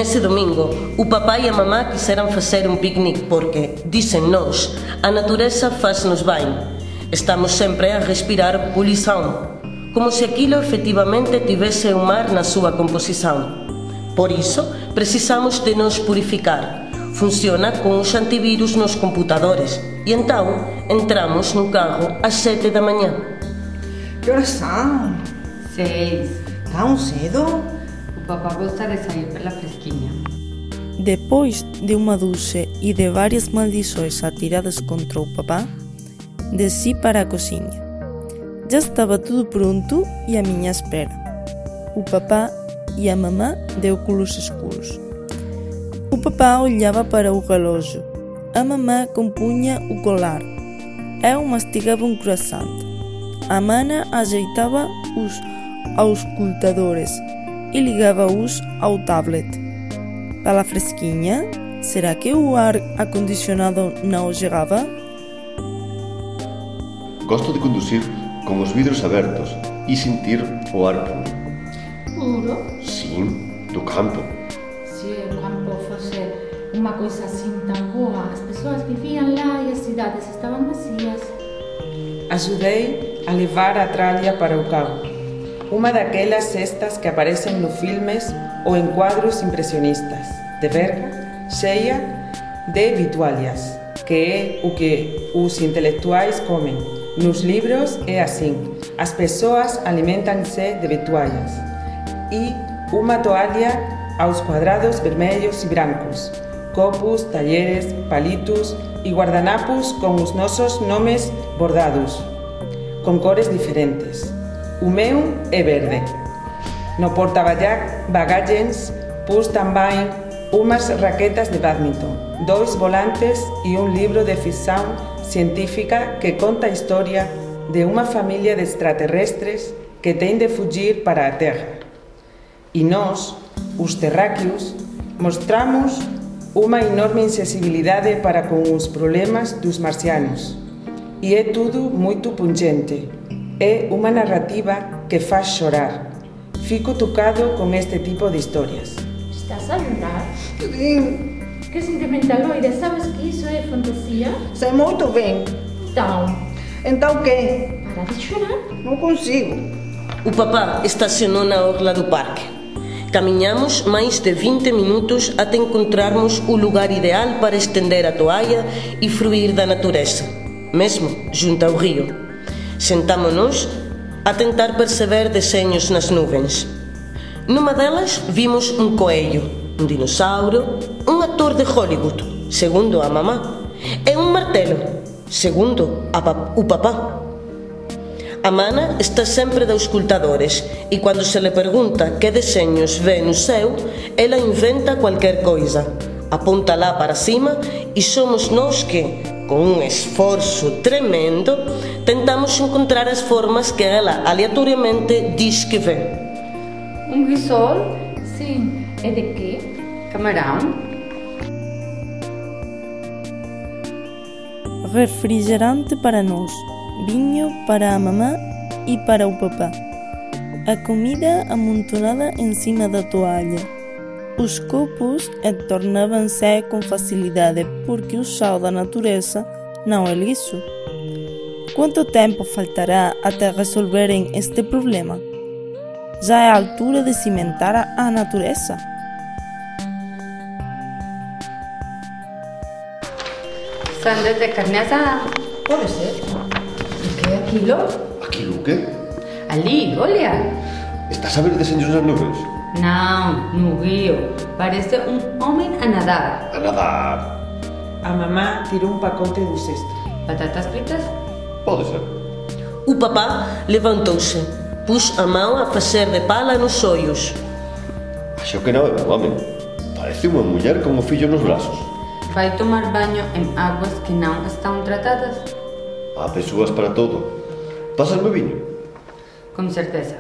Nesse domingo, o papá e a mamá quiseram fazer um piquenique porque, dizem-nos, a natureza faz-nos bem. Estamos sempre a respirar poluição, como se aquilo efetivamente tivesse o mar na sua composição. Por isso, precisamos de nos purificar. Funciona com os antivírus nos computadores. E então, entramos no carro às 7 da manhã. Que horas são? 6. Tão cedo? O papá gosta de sair pela fresquinha. Depois de uma ducha e de várias maldições atiradas contra o papá, desci para a cozinha. Já estava tudo pronto e à minha espera. O papá e a mamã de óculos escuros. O papá olhava para o relógio. A mamã compunha o colar. Eu mastigava um croissant. A mana ajeitava os auscultadores e ligava-os ao tablet. Para a fresquinha, será que o ar acondicionado não chegava? Gosto de conduzir com os vidros abertos e sentir o ar puro. Puro? Sim, do campo. Se o campo fosse uma coisa assim tão boa, as pessoas viviam lá e as cidades estavam vazias. Ajudei a levar a tralha para o carro. Uma daquelas cestas que aparecem nos filmes ou em quadros impressionistas, de verga, cheia de vitualhas, que é o que os intelectuais comem. Nos livros é assim, as pessoas alimentam-se de vitualhas. E uma toalha aos quadrados vermelhos e brancos, copos, talheres, palitos e guardanapos com os nossos nomes bordados, com cores diferentes. O meu é verde. No porta-bagagens pus também umas raquetas de badminton, 2 volantes e um livro de ficção científica que conta a história de uma família de extraterrestres que tem de fugir para a Terra. E nós, os terráqueos, mostramos uma enorme insensibilidade para com os problemas dos marcianos. E é tudo muito pungente. É uma narrativa que faz chorar. Fico tocado com este tipo de histórias. Estás a chorar? Sim. Que sentimentaloide, sabes que isso é fantasia? Sei muito bem. Então o quê? Para de chorar. Não consigo. O papá estacionou na orla do parque. Caminhamos mais de 20 minutos até encontrarmos o lugar ideal para estender a toalha e fruir da natureza, mesmo junto ao rio. Sentamo-nos a tentar perceber desenhos nas nuvens. Numa delas vimos um coelho, um dinossauro, um ator de Hollywood, segundo a mamã, e um martelo, segundo o papá. A mana está sempre de auscultadores e quando se lhe pergunta que desenhos vê no céu, ela inventa qualquer coisa, aponta lá para cima e somos nós que, com um esforço tremendo, tentamos encontrar as formas que ela aleatoriamente diz que vê. Um guisol? Sim. É de quê? Camarão? Refrigerante para nós, vinho para a mamã e para o papá. A comida amontonada em cima da toalha. Os copos entornavam-se com facilidade porque o sal da natureza não é liso. Quanto tempo faltará até resolverem este problema? Já é a altura de cimentar a natureza. Sandes de carne asada. Pode ser. E que é aquilo? Aquilo o quê? Ali, olha. Estás a ver desenhos nas nuvens? Não, no rio. Parece um homem a nadar. A nadar. A mamã tirou um pacote do cesto. Batatas fritas? Pode ser. O papá levantou-se, pus a mão a fazer de pala nos olhos. Acho que não é um homem. Parece uma mulher com o filho nos braços. Vai tomar banho em águas que não estão tratadas? Há pessoas para todo. Passas-me vinho? Com certeza.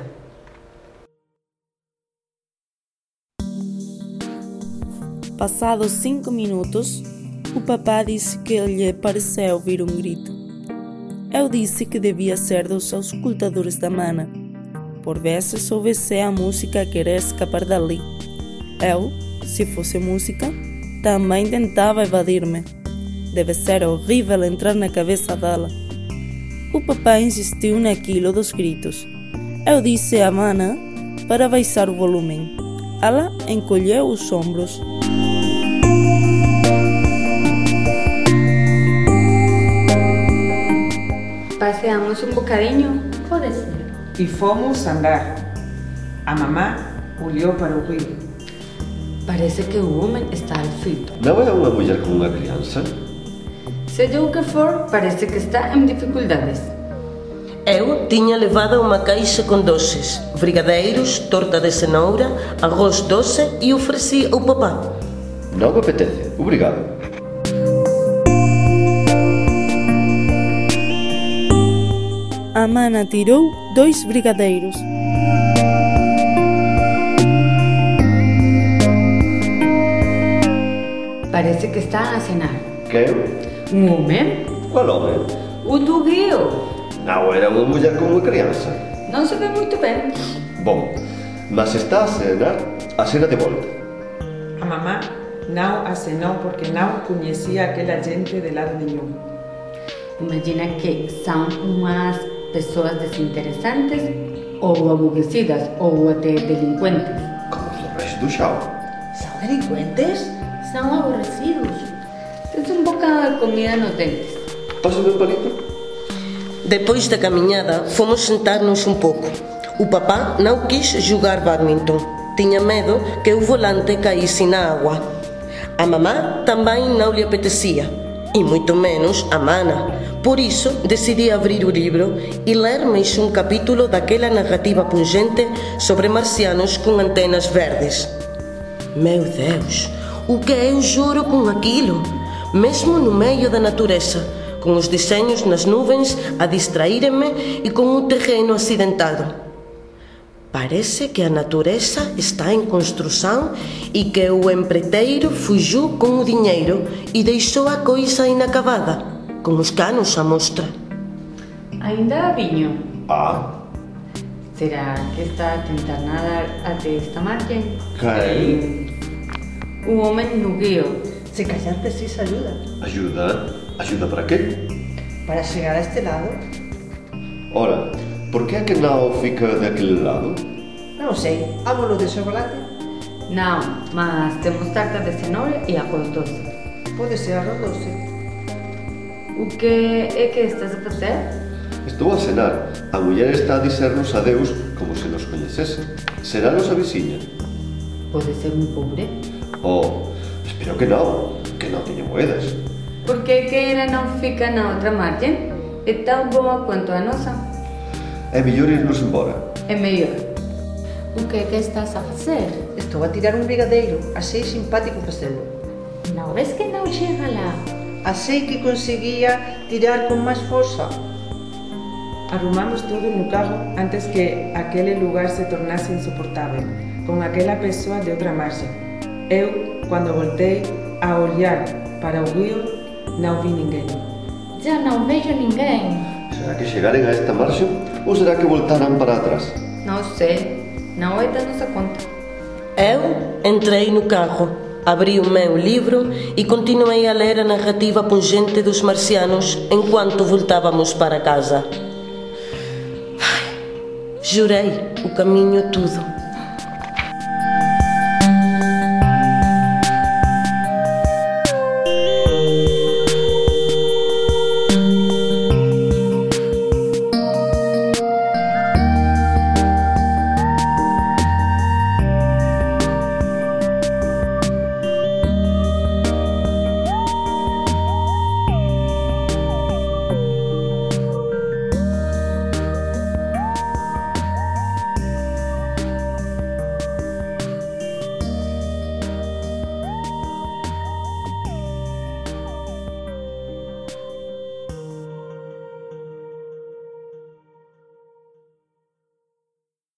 Passados 5 minutos, o papá disse que lhe pareceu ouvir um grito. Eu disse que devia ser dos auscultadores da mana. Por vezes ouvisse a música a querer escapar dali. Eu se fosse música, também tentava evadir-me. Deve ser horrível entrar na cabeça dela. O papá insistiu naquilo dos gritos. Eu disse a Mana para baixar o volume. Ela encolheu os ombros. Paseamos um bocadinho? Pode ser. E fomos andar. A mamá olhou para o rio. Parece que o homem está aflito. Não é uma mulher com uma criança? Seja o que for, parece que está em dificuldades. Eu tinha levado uma caixa com doces, brigadeiros, torta de cenoura, arroz doce e ofereci ao papá. Não me apetece, obrigado. A Mana tirou 2 brigadeiros. Parece que está a cenar. Quem? Um homem? Qual homem? O do Rio. Não era uma mulher com uma criança. Não se vê muito bem. Bom, mas está a cenar de volta. A mamá não acenou porque não conhecia aquela gente de lado nenhum. Imagina que são umas pessoas desinteressantes ou aborrecidas ou até delinquentes. Como os reis do chão. São delinquentes? São aborrecidos. Tens um bocado de comida nos dentes. Passa-me um palito. Depois da caminhada, fomos sentar-nos um pouco. O papá não quis jogar badminton. Tinha medo que o volante caísse na água. A mamã também não lhe apetecia, e muito menos a Mana. Por isso, decidi abrir o livro e ler mais um capítulo daquela narrativa pungente sobre marcianos com antenas verdes. Meu Deus, o que eu juro com aquilo? Mesmo no meio da natureza, com os desenhos nas nuvens a distraírem-me e com o terreno acidentado. Parece que a natureza está em construção e que o empreiteiro fugiu com o dinheiro e deixou a coisa inacabada, com os canos à mostra. Ainda há vinho. Ah, Será que está a tentar nadar até esta margem? quem? O homem no rio. Se callar precisa ajuda Ajuda? Ajuda para quê? para chegar a este lado. Ora, por que é que não fica daquele lado? Não sei, amo de chocolate. Não, mas temos tarta de cenoura e arroz doce. Pode ser arroz doce. O que é que estás a fazer? Estou a cenar. A mulher está a dizer-nos adeus como se nos conhecesse. Será nosa vizinha? Pode ser um pobre. Oh, espero que não tenha moedas. Por que ela não fica na outra margem? É tão boa quanto a nossa. É melhor irmos embora. É melhor. O que é que estás a fazer? Estou a tirar um brigadeiro. Achei simpático fazê-lo. Não vês que não chega lá? Achei que conseguia tirar com mais força. Arrumamos tudo no carro antes que aquele lugar se tornasse insuportável, com aquela pessoa de outra margem. Eu, quando voltei a olhar para o rio, não vi ninguém. Já não vejo ninguém. Será que chegarem a esta margem ou será que voltarão para trás? Não sei. Não é da nossa conta. Eu entrei no carro, abri o meu livro e continuei a ler a narrativa pungente dos marcianos enquanto voltávamos para casa. Jurei o caminho tudo.